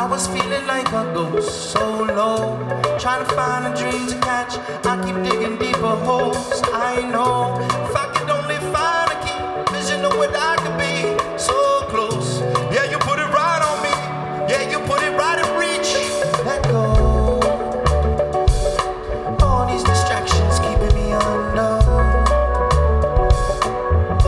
was feeling like a ghost, so low, trying to find a dream to catch. I keep digging deeper holes. I know if I